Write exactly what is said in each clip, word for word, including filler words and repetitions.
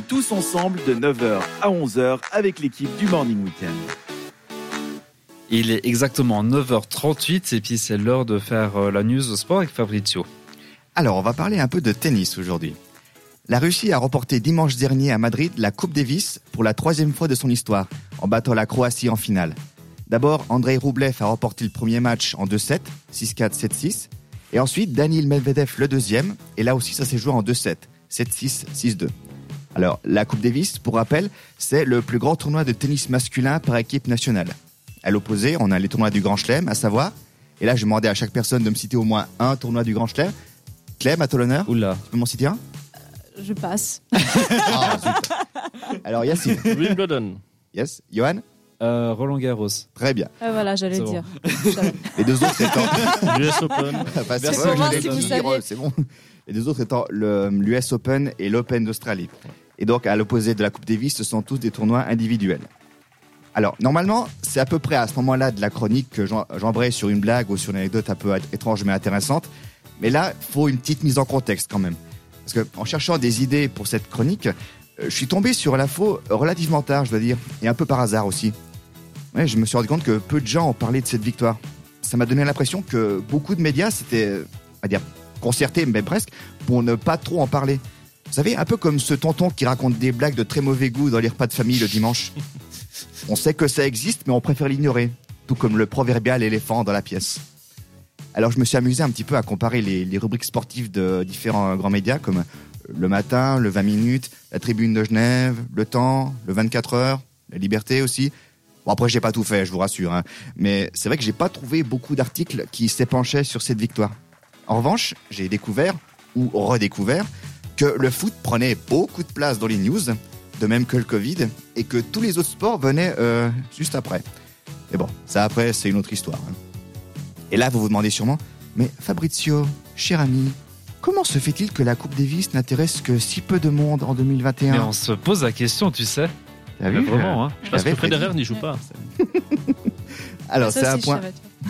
tous ensemble de neuf heures à onze heures avec l'équipe du Morning Weekend. Il est exactement neuf heures trente-huit et puis c'est l'heure de faire la news au sport avec Fabrizio. Alors, on va parler un peu de tennis aujourd'hui. La Russie a remporté dimanche dernier à Madrid la Coupe Davis pour la troisième fois de son histoire, en battant la Croatie en finale. D'abord, Andrei Roublev a remporté le premier match en deux sept, six quatre, sept six. Et ensuite, Daniil Medvedev le deuxième. Et là aussi, ça s'est joué en deux sept, sept six, six deux. Alors, la Coupe Davis, pour rappel, c'est le plus grand tournoi de tennis masculin par équipe nationale. À l'opposé, on a les tournois du Grand Chelem, à savoir, et là, je demandais à chaque personne de me citer au moins un tournoi du Grand Chelem. Clem, à toi l'honneur. Oula. Tu peux m'en citer un ? euh, Je passe. Ah, alors, Yacine. Wimbledon. Yes. Johan ? Euh, Roland Garros. Très bien. Ah, voilà, j'allais C'est dire. bon. Les deux autres étant... U S Open. Bah, c'est Merci. vrai, Pour voir j'allais si vous dire, saviez. c'est bon. Les deux autres étant le, l'U S Open et l'Open d'Australie. Et donc, à l'opposé de la Coupe Davis, ce sont tous des tournois individuels. Alors, normalement, c'est à peu près à ce moment-là de la chronique que j'en- j'embraye sur une blague ou sur une anecdote un peu étrange mais intéressante. Mais là, il faut une petite mise en contexte quand même. Parce que, en cherchant des idées pour cette chronique, euh, je suis tombé sur l'info relativement tard, je dois dire, et un peu par hasard aussi. Ouais, je me suis rendu compte que peu de gens ont parlé de cette victoire. Ça m'a donné l'impression que beaucoup de médias s'étaient, on va dire, concertés, mais presque, pour ne pas trop en parler. Vous savez, un peu comme ce tonton qui raconte des blagues de très mauvais goût dans les repas de famille le dimanche. On sait que ça existe, mais on préfère l'ignorer, tout comme le proverbial éléphant dans la pièce. Alors je me suis amusé un petit peu à comparer les, les rubriques sportives de différents grands médias, comme Le Matin, le vingt minutes, la Tribune de Genève, Le Temps, le vingt-quatre heures, La Liberté aussi. Bon, après, j'ai pas tout fait, je vous rassure, hein. Mais c'est vrai que j'ai pas trouvé beaucoup d'articles qui s'épanchaient sur cette victoire. En revanche, j'ai découvert, ou redécouvert, que le foot prenait beaucoup de place dans les news, de même que le Covid, et que tous les autres sports venaient euh, juste après. Mais bon, ça après, c'est une autre histoire, hein. Et là, vous vous demandez sûrement, mais Fabrizio, cher ami, comment se fait-il que la Coupe Davis n'intéresse que si peu de monde en deux mille vingt et un ? Mais on se pose la question, tu sais. T'as Mais vu, vraiment, hein. Parce J'avais que Federer n'y joue pas. Alors, Ça, c'est un c'est point.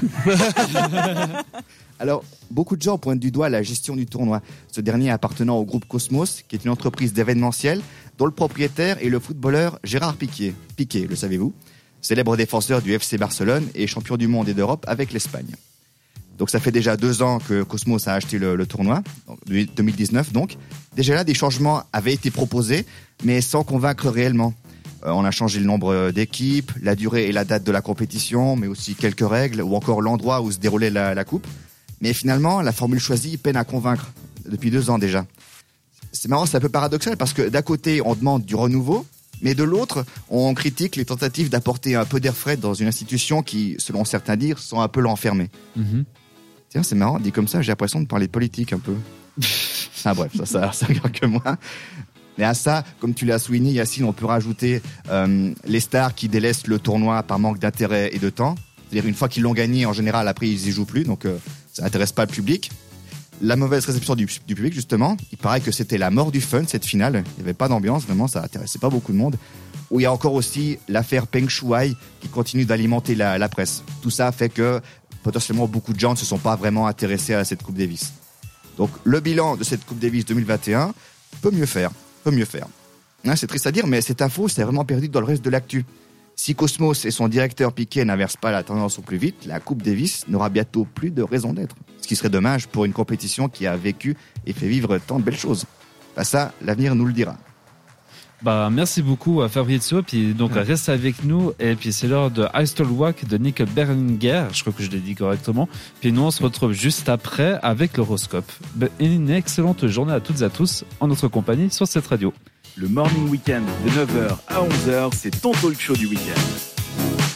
cher. Alors, beaucoup de gens pointent du doigt la gestion du tournoi. Ce dernier appartenant au groupe Cosmos, qui est une entreprise d'événementiel, dont le propriétaire est le footballeur Gérard Piqué. Piqué, le savez-vous ? Célèbre défenseur du F C Barcelone et champion du monde et d'Europe avec l'Espagne. Donc ça fait déjà deux ans que Cosmos a acheté le, le tournoi, donc, deux mille dix-neuf donc. Déjà là, des changements avaient été proposés, mais sans convaincre réellement. Euh, on a changé le nombre d'équipes, la durée et la date de la compétition, mais aussi quelques règles, ou encore l'endroit où se déroulait la, la coupe. Mais finalement, la formule choisie peine à convaincre, depuis deux ans déjà. C'est marrant, c'est un peu paradoxal, parce que d'un côté, on demande du renouveau, mais de l'autre, on critique les tentatives d'apporter un peu d'air frais dans une institution qui, selon certains dires, sont un peu l'enfermer. Mm-hmm. Tiens, c'est marrant, dit comme ça, j'ai l'impression de parler de politique un peu. Ah bref, ça, ça, ça regarde que moi. Mais à ça, comme tu l'as souligné, Yacine, on peut rajouter euh, les stars qui délaissent le tournoi par manque d'intérêt et de temps. C'est-à-dire une fois qu'ils l'ont gagné, en général, après, ils y jouent plus, donc euh, ça n'intéresse pas le public. La mauvaise réception du, du public, justement. Il paraît que c'était la mort du fun, cette finale. Il n'y avait pas d'ambiance, vraiment, ça n'intéressait pas beaucoup de monde. Où il y a encore aussi l'affaire Peng Shuai qui continue d'alimenter la, la presse. Tout ça fait que potentiellement beaucoup de gens ne se sont pas vraiment intéressés à cette Coupe Davis. Donc le bilan de cette Coupe Davis deux mille vingt et un peut mieux faire, peut mieux faire. Hein, c'est triste à dire, mais cette info s'est vraiment perdue dans le reste de l'actu. Si Cosmos et son directeur Piqué n'inversent pas la tendance au plus vite, la Coupe Davis n'aura bientôt plus de raison d'être. Ce qui serait dommage pour une compétition qui a vécu et fait vivre tant de belles choses. Bah ça, l'avenir nous le dira. Bah, merci beaucoup à Fabrizio, puis donc Ouais. reste avec nous, et puis c'est l'heure de Eistelwalk de Nick Berlinger, je crois que je l'ai dit correctement, puis nous on se retrouve juste après avec l'horoscope. Ben, une excellente journée à toutes et à tous en notre compagnie sur cette radio. Le Morning Weekend de neuf heures à onze heures, c'est ton talk show du week-end.